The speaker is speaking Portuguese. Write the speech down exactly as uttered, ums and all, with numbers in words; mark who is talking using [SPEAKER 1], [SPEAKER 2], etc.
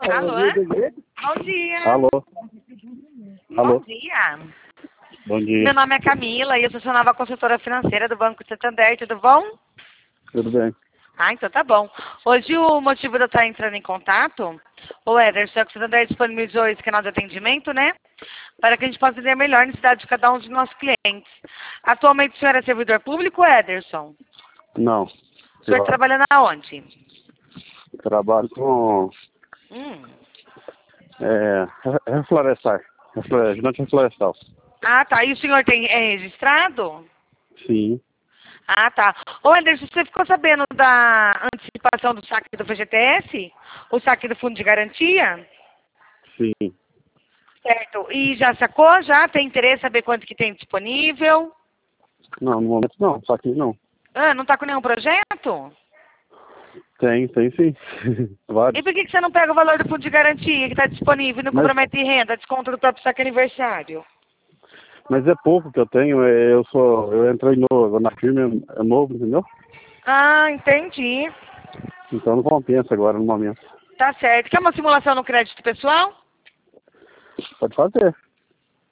[SPEAKER 1] Alô? Bom dia.
[SPEAKER 2] Alô? Alô?
[SPEAKER 1] Bom dia.
[SPEAKER 2] Bom dia.
[SPEAKER 1] Meu nome é Camila e eu sou sua nova consultora financeira do Banco Santander, tudo bom?
[SPEAKER 2] Tudo bem?
[SPEAKER 1] Ah, então tá bom. Hoje o motivo de eu estar entrando em contato, o Ederson, é que o Santander disponibilizou esse canal de atendimento, né? Para que a gente possa entender melhor a necessidade de cada um dos nossos clientes. Atualmente o senhor é servidor público, Ederson?
[SPEAKER 2] Não.
[SPEAKER 1] O senhor trabalha na onde?
[SPEAKER 2] Trabalho com
[SPEAKER 1] Hum.
[SPEAKER 2] é, re- reflorestar. Reflore- Ajudante reflorestal.
[SPEAKER 1] Ah, tá. E o senhor tem, é registrado?
[SPEAKER 2] Sim.
[SPEAKER 1] Ah, tá. Ô, Anderson, você ficou sabendo da antecipação do saque do F G T S? O saque do Fundo de Garantia?
[SPEAKER 2] Sim.
[SPEAKER 1] Certo. E já sacou? Já? Tem interesse em saber quanto que tem disponível?
[SPEAKER 2] Não, no momento não. Só que não.
[SPEAKER 1] Ah, não tá com nenhum projeto?
[SPEAKER 2] Tem, tem sim.
[SPEAKER 1] E
[SPEAKER 2] Vários.
[SPEAKER 1] por que que você não pega o valor do Fundo de Garantia que está disponível e não
[SPEAKER 2] Mas,
[SPEAKER 1] compromete renda, desconto do próprio saque aniversário?
[SPEAKER 2] mas é pouco que eu tenho. é, Eu sou. Eu entrei no, na firma, é novo, entendeu?
[SPEAKER 1] Ah, entendi.
[SPEAKER 2] Então não compensa agora no momento.
[SPEAKER 1] Tá certo. Quer uma simulação no crédito pessoal?
[SPEAKER 2] Pode fazer.